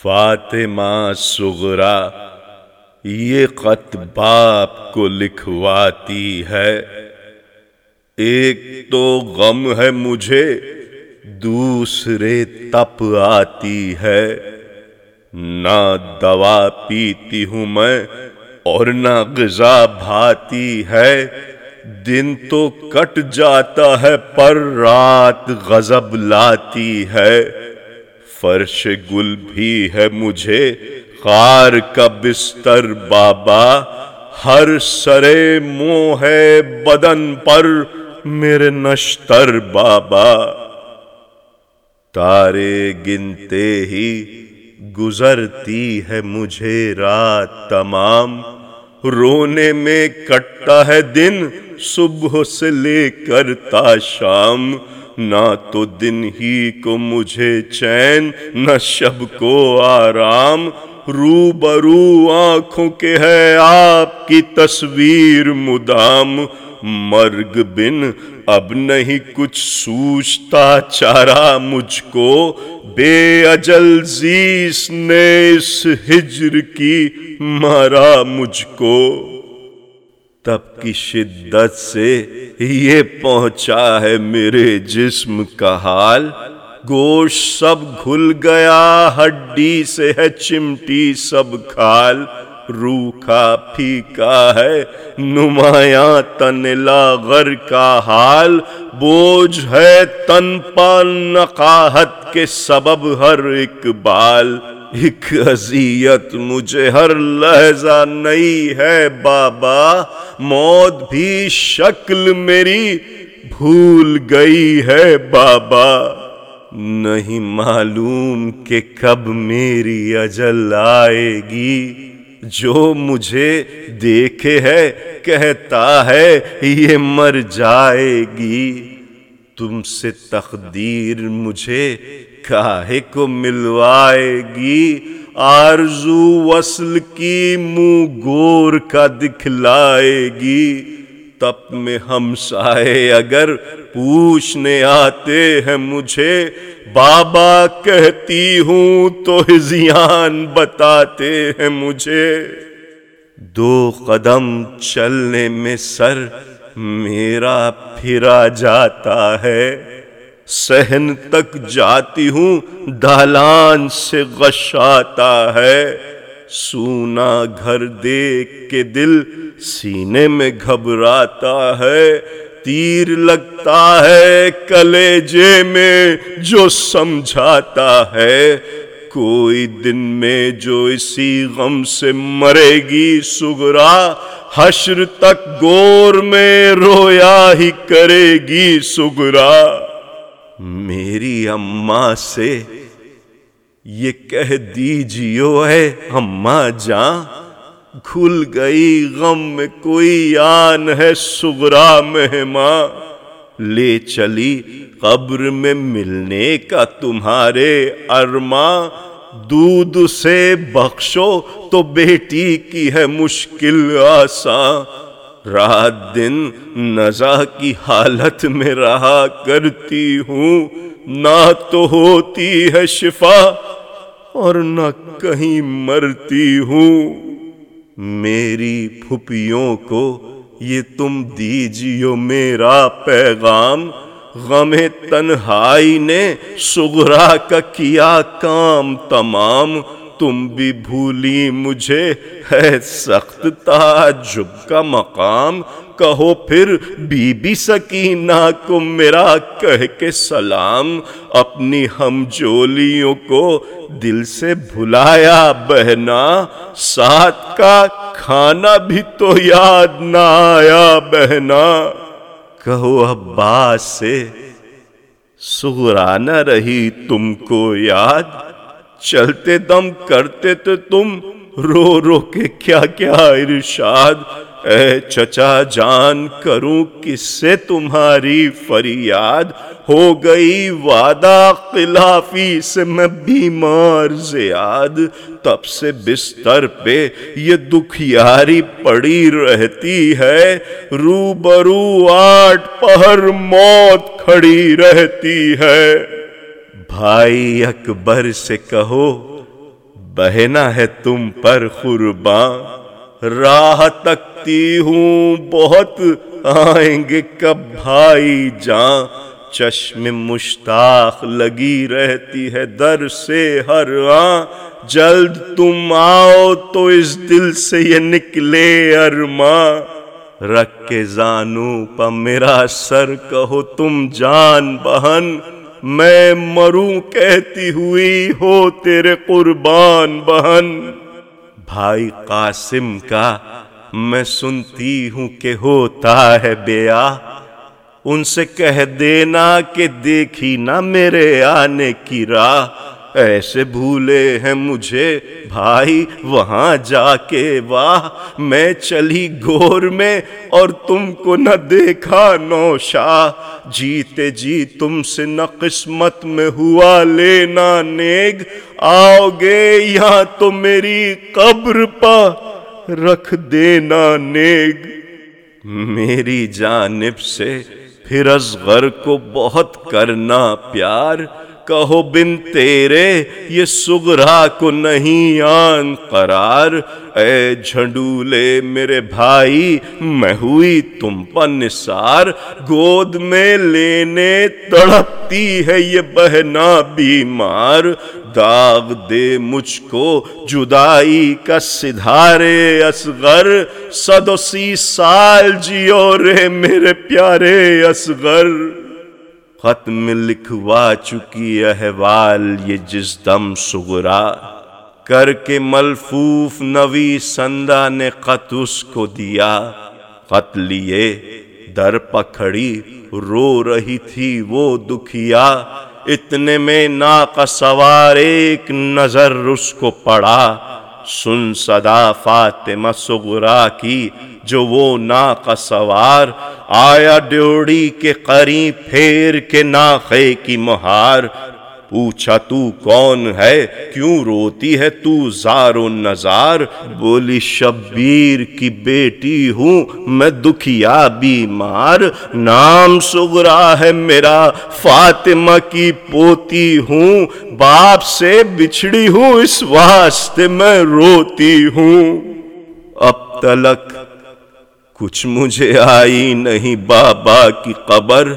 فاطمہ صغرا یہ خط باپ کو لکھواتی ہے، ایک تو غم ہے مجھے دوسرے تپ آتی ہے، نہ دوا پیتی ہوں میں اور نہ غذا بھاتی ہے، دن تو کٹ جاتا ہے پر رات غضب لاتی ہے، فرش گل بھی ہے مجھے خار کا بستر بابا، ہر سرے منہ ہے بدن پر میرے نشتر بابا، تارے گنتے ہی گزرتی ہے مجھے رات تمام، رونے میں کٹتا ہے دن صبح سے لے کر تا شام، نہ تو دن ہی کو مجھے چین نہ شب کو آرام، روبرو آنکھوں کے ہے آپ کی تصویر مدام، مرگ بن اب نہیں کچھ سوچتا چارہ مجھ کو، بے اجل زیس نے اس ہجر کی مارا مجھ کو، تب کی شدت سے یہ پہنچا ہے میرے جسم کا حال، گوشت سب گھل گیا ہڈی سے ہے چمٹی سب کھال، روکھا پھیکا ہے نمایاں تن لاغر کا حال، بوجھ ہے تن پا نقاہت کے سبب ہر اقبال، ایک اذیت مجھے ہر لحظہ نئی ہے بابا، موت بھی شکل میری بھول گئی ہے بابا، نہیں معلوم کہ کب میری اجل آئے گی، جو مجھے دیکھے ہے کہتا ہے یہ مر جائے گی، تم سے تقدیر مجھے کاہے کو ملوائے گی، آرزو وصل کی منہ گور کا دکھلائے گی، تپ میں ہمسائے اگر پوچھنے آتے ہیں مجھے، بابا کہتی ہوں تو ہذیان بتاتے ہیں مجھے، دو قدم چلنے میں سر میرا پھرا جاتا ہے، صحن تک جاتی ہوں دالان سے غش آتا ہے، سونا گھر دیکھ کے دل سینے میں گھبراتا ہے، تیر لگتا ہے کلیجے میں جو سمجھاتا ہے، کوئی دن میں جو اسی غم سے مرے گی صغرا، حشر تک گور میں رویا ہی کرے گی صغرا، میری اماں سے یہ کہہ دیجیو اے اماں جان، کھل گئی غم میں کوئی آن ہے صغرا مہماں، لے چلی قبر میں ملنے کا تمہارے ارماں، دودھ سے بخشو تو بیٹی کی ہے مشکل آساں، رات دن نزا کی حالت میں رہا کرتی ہوں، نہ تو ہوتی ہے شفا اور نہ کہیں مرتی ہوں، میری پھپھیوں کو یہ تم دیجیو میرا پیغام، غم تنہائی نے صغرا کا کیا کام تمام، تم بھی بھولی مجھے ہے سخت تعجب کا مقام، کہو پھر بی بی سکینہ کو میرا کہہ کے سلام، اپنی ہم جولیوں کو دل سے بھلایا بہنا، ساتھ کا کھانا بھی تو یاد نہ آیا بہنا، کہو عباس سے صغرا نہ رہی تم کو یاد، چلتے دم کرتے تو تم رو رو کے کیا کیا ارشاد، اے چچا جان کروں کس سے تمہاری فریاد، ہو گئی وعدہ خلافی سے میں بیمار زیاد، تب سے بستر پہ یہ دکھیاری پڑی رہتی ہے، روبرو 8 پہر موت کھڑی رہتی ہے، بھائی اکبر سے کہو بہنا ہے تم پر قرباں، راہ تکتی ہوں بہت، آئیں گے کب بھائی جاں، چشم مشتاق لگی رہتی ہے در سے ہر آں، جلد تم آؤ تو اس دل سے یہ نکلے ارماں، رکھ کے زانوں پہ میرا سر کہو تم جان بہن، میں مروں کہتی ہوئی ہو تیرے قربان بہن۔ بھائی قاسم کا میں سنتی ہوں کہ ہوتا ہے بیاہ، ان سے کہہ دینا کہ دیکھی نہ میرے آنے کی راہ، ایسے بھولے ہیں مجھے بھائی وہاں جا کے واہ، میں چلی گور میں اور تم کو نہ دیکھا نوشاہ، جیتے جی تم سے نہ قسمت میں ہوا لینا نیگ، آؤ گے یہاں تو میری قبر پا رکھ دینا نیگ۔ میری جانب سے پھر اصغر کو بہت کرنا پیار، کہو بن تیرے یہ صغرا کو نہیں آن قرار، اے جھنڈولے میرے بھائی میں ہوئی تم پر نثار، گود میں لینے تڑپتی ہے یہ بہنا بیمار، داغ دے مجھ کو جدائی کا سدھارے اصغر، 130 سال جیو رے میرے پیارے اصغر۔ خط میں لکھوا چکی احوال یہ جس دم صغرا، کر کے ملفوف نوی سندا نے خط اس کو دیا، خط لیے در پکھڑی رو رہی تھی وہ دکھیا، اتنے میں ناقہ سوار ایک نظر اس کو پڑا، سن صدا فاطمہ صغرا کی جو وہ ناقہ سوار، آیا ڈیوڑی کے قریب پھیر کے ناقے کی مہار، پوچھا تو کون ہے کیوں روتی ہے تو زار و نزار، بولی شبیر کی بیٹی ہوں میں دکھیا بیمار، نام صغرا ہے میرا فاطمہ کی پوتی ہوں، باپ سے بچھڑی ہوں اس واسطے میں روتی ہوں، اب تلک کچھ مجھے آئی نہیں بابا کی قبر،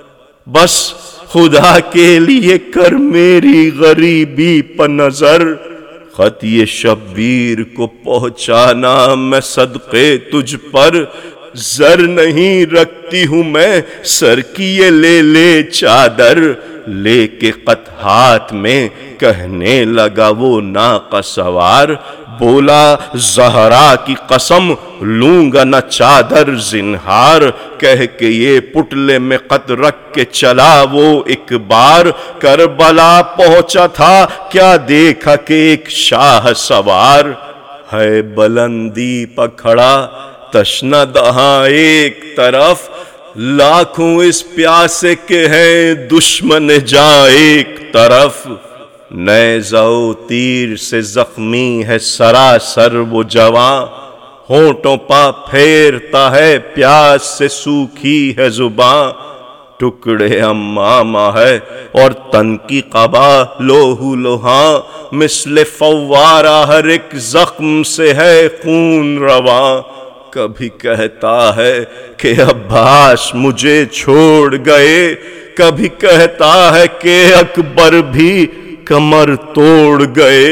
بس خدا کے لیے کر میری غریبی پر نظر، خط یہ شبیر کو پہنچانا میں صدقے تجھ پر، زر نہیں رکھتی ہوں میں سر کی یہ لے لے چادر، لے کے خط ہاتھ میں کہنے لگا وہ ناقہ سوار، بولا زہرا کی قسم لوں گا نہ چادر زنہار، کہہ کے یہ پٹلے میں خط رکھ کے چلا وہ ایک بار، کربلا پہنچا تھا کیا دیکھا کہ ایک شاہ سوار، ہے بلندی پہ کھڑا تشنہ دہاں ایک طرف، لاکھوں اس پیاسے کے ہیں دشمن جاں ایک طرف، نیزہ و تیر سے زخمی ہے سراسر وہ جواں، ہونٹوں پا پھیرتا ہے پیاس سے سوکھی ہے زباں، ٹکڑے امامہ ہے اور تن کی قبا لوہو لوہاں، مثل فوارہ ہر ایک زخم سے ہے خون رواں، کبھی کہتا ہے کہ عباس مجھے چھوڑ گئے، کبھی کہتا ہے کہ اکبر بھی کمر توڑ گئے،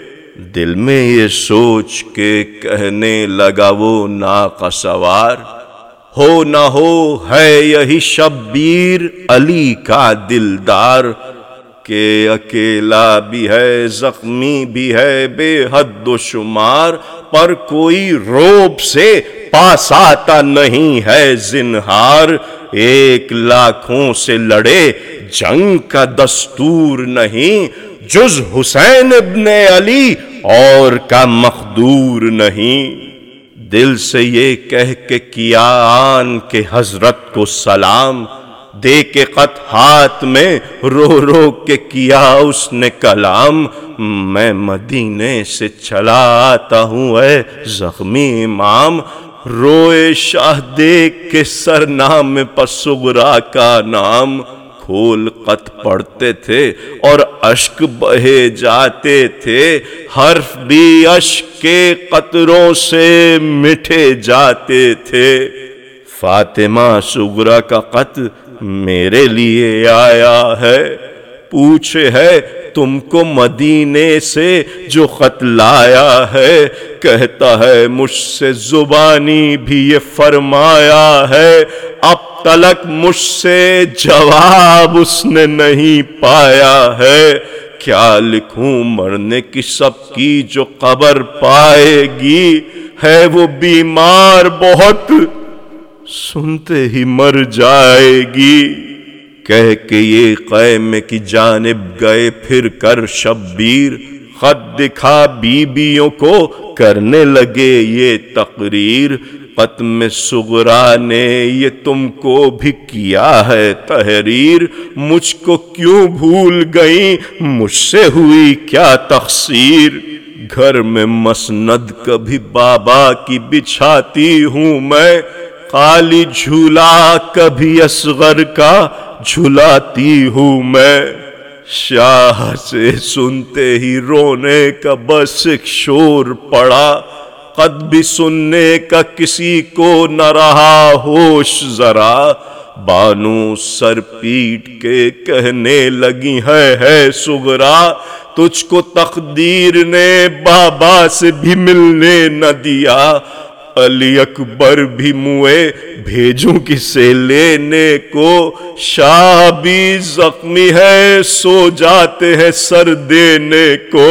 دل میں یہ سوچ کے کہنے لگا وہ ناقہ سوار، ہو نہ ہو ہے یہی شبیر علی کا دلدار، کہ اکیلا بھی ہے زخمی بھی ہے بے حد و شمار، پر کوئی روب سے پاس آتا نہیں ہے زنہار، ایک لاکھوں سے لڑے جنگ کا دستور نہیں، جز حسین ابن علی اور کا مقدور نہیں، دل سے یہ کہہ کے کیا آن کے حضرت کو سلام، دے کے خط ہاتھ میں رو رو کے کیا اس نے کلام، میں مدینے سے چلا آتا ہوں اے زخمی امام، روئے شاہ دیکھ کے سرنام پر صغرا کا نام، کھول خط پڑھتے تھے اور اشک بہے جاتے تھے، حرف بھی اشک کے قطروں سے مٹھے جاتے تھے۔ فاطمہ صغریٰ کا خط میرے لیے آیا ہے، پوچھے ہے تم کو مدینے سے جو خط لایا ہے، کہتا ہے مجھ سے زبانی بھی یہ فرمایا ہے، اب تلک مجھ سے جواب اس نے نہیں پایا ہے۔ کیا لکھوں مرنے کی سب کی جو قبر پائے گی، ہے وہ بیمار بہت سنتے ہی مر جائے گی۔ کہہ کے یہ خیمے کی جانب گئے پھر کر شبیر، خط دکھا بیویوں کو کرنے لگے یہ تقریر، خط میں صغریٰ نے یہ تم کو بھی کیا ہے تحریر، مجھ کو کیوں بھول گئیں مجھ سے ہوئی کیا تقصیر، گھر میں مسند کبھی بابا کی بچھاتی ہوں میں، خالی جھولا کبھی اصغر کا جھلاتی ہوں میں، شاہ سے سنتے ہی رونے کا بس ایک شور پڑا، خط بھی سننے کا کسی کو نہ رہا ہوش ذرا، بانو سر پیٹ کے کہنے لگی ہے صغریٰ، تجھ کو تقدیر نے بابا سے بھی ملنے نہ دیا، علی اکبر بھی موئے بھیجوں کسے لینے کو، شاہ بھی زخمی ہے سو جاتے ہیں سر دینے کو،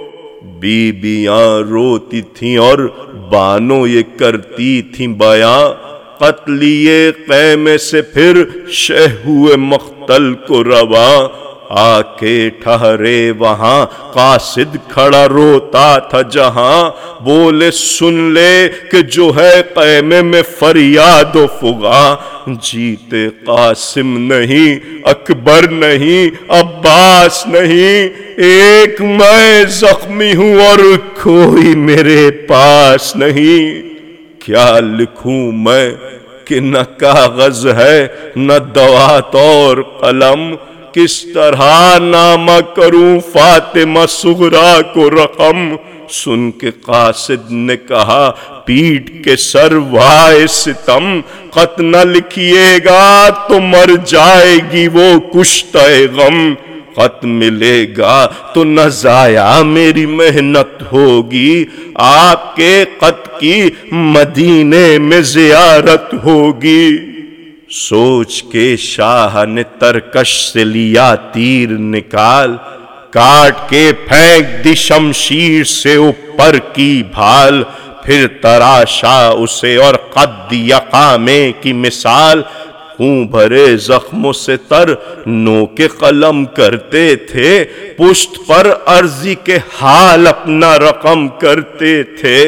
بیویاں روتی تھیں اور بانو یہ کرتی تھیں بیاں، قتلیے خیمے سے پھر شہ ہوئے مقتل کو رواں، آ کے ٹھہرے وہاں قاصد کھڑا روتا تھا جہاں، بولے سن لے کہ جو ہے خیمے میں فریاد و فغاں، جیتے قاسم نہیں اکبر نہیں عباس نہیں، ایک میں زخمی ہوں اور کوئی میرے پاس نہیں، کیا لکھوں میں کہ نہ کاغذ ہے نہ دوات اور قلم، کس طرح نامہ کروں فاطمہ صغریٰ کو رقم، سن کے قاصد نے کہا پیٹ کے سر وائے ستم، خط نہ لکھیے گا تو مر جائے گی وہ کشتہ غم، خط ملے گا تو نہ ضائع میری محنت ہوگی، آپ کے خط کی مدینے میں زیارت ہوگی، سوچ کے شاہ نے ترکش سے لیا تیر نکال، کاٹ کے پھینک دی شمشیر سے اوپر کی بھال، پھر تراشا اسے اور قد دیا قامے کی مثال، خون بھرے زخموں سے تر نو کے قلم کرتے تھے، پشت پر عرضی کے حال اپنا رقم کرتے تھے،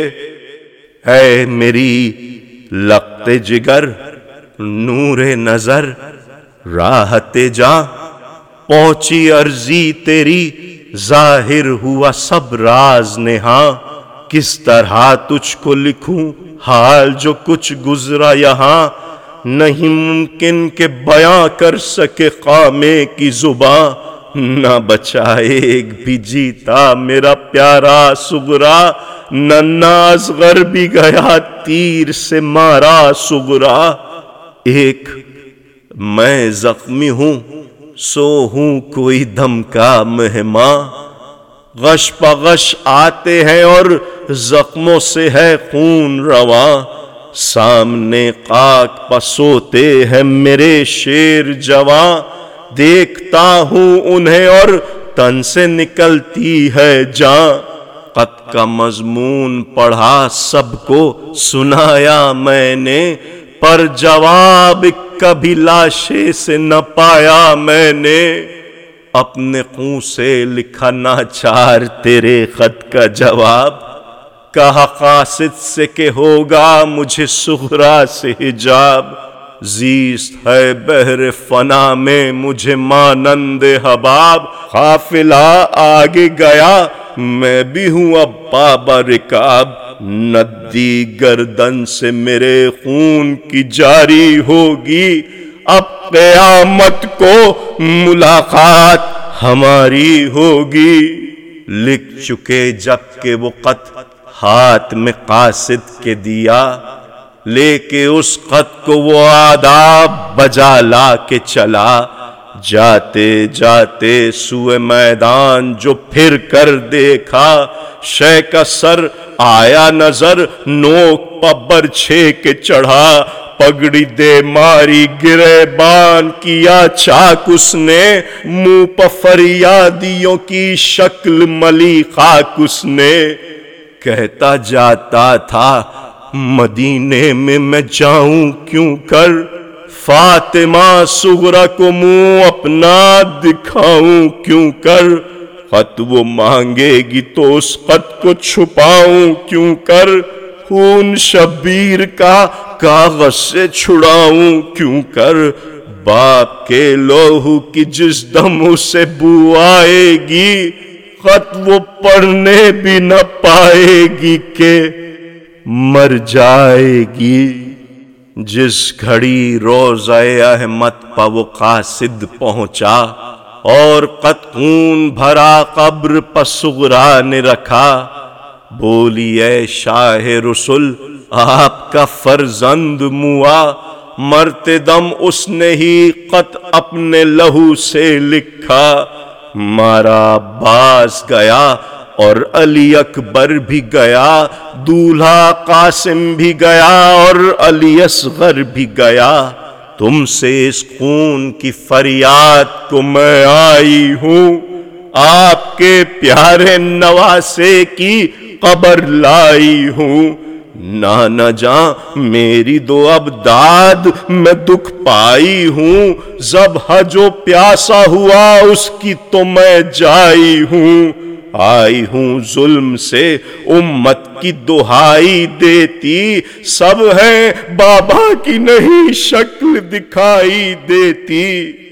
اے میری لخت جگر نور نظر راحت جاں، پہنچی عرضی تیری ظاہر ہوا سب راز نہاں، کس طرح تجھ کو لکھوں حال جو کچھ گزرا یہاں، نہیں ممکن کہ بیاں کر سکے قامے کی زباں، نہ بچا ایک بھی جیتا میرا پیارا صغریٰ، نہ اصغر بھی گیا تیر سے مارا صغریٰ، ایک میں زخمی ہوں سو ہوں کوئی دم کا مہماں، غش پغش آتے ہیں اور زخموں سے ہے خون رواں، سامنے خاک پسوتے ہیں میرے شیر جواں، دیکھتا ہوں انہیں اور تن سے نکلتی ہے جاں، خط کا مضمون پڑھا سب کو سنایا میں نے، پر جواب کبھی لاشے سے نہ پایا میں نے، اپنے خون سے لکھا ناچار تیرے خط کا جواب، کہا قاصد سے کہ ہوگا مجھے صغریٰ سے حجاب، زیست ہے بحر فنا میں مجھے مانند حباب، قافلہ آگے گیا میں بھی ہوں اب بابا رکاب، ندی گردن سے میرے خون کی جاری ہوگی، اب قیامت کو ملاقات ہماری ہوگی۔ لکھ چکے جب کہ وہ خط ہاتھ میں قاصد کے دیا، لے کے اس خط کو وہ آداب بجا لا کے چلا۔ جاتے جاتے سوئے میدان جو پھر کر دیکھا، شے کا سر آیا نظر نوک پہ برچھے کے چڑھا۔ پگڑی دے ماری گریبان کیا چاک اس نے، منہ پہ فریادیوں کی شکل ملی خاک اس نے۔ کہتا جاتا تھا مدینے میں میں جاؤں کیوں کر، فاطمہ صغریٰ کو منہ اپنا دکھاؤں کیوں کر۔ خط وہ مانگے گی تو اس خط کو چھپاؤں کیوں کر، خون شبیر کا کاغذ سے چھڑاؤں کیوں کر۔ باپ کے لوہو کی جس دم اسے بو آئے گی، خط وہ پڑھنے بھی نہ پائے گی کہ مر جائے گی۔ جس گھڑی روضہ احمد پہ وہ قاصد پہنچا، اور خط خون بھرا قبر پہ صغریٰ نے رکھا۔ بولی اے شاہ رسل آپ کا فرزند موا، مرتے دم اس نے ہی خط اپنے لہو سے لکھا۔ مارا عباس گیا اور علی اکبر بھی گیا، دولہا قاسم بھی گیا اور علی اصغر بھی گیا۔ تم سے اس خون کی فریاد کو میں آئی ہوں، آپ کے پیارے نواسے کی قبر لائی ہوں۔ نانا جاں میری دو اب داد میں دکھ پائی ہوں، ذبح جو پیاسا ہوا اس کی تو میں جائی ہوں۔ آئی ہوں ظلم سے امت کی دہائی دیتی، سب ہیں بابا کی نہیں شکل دکھائی دیتی۔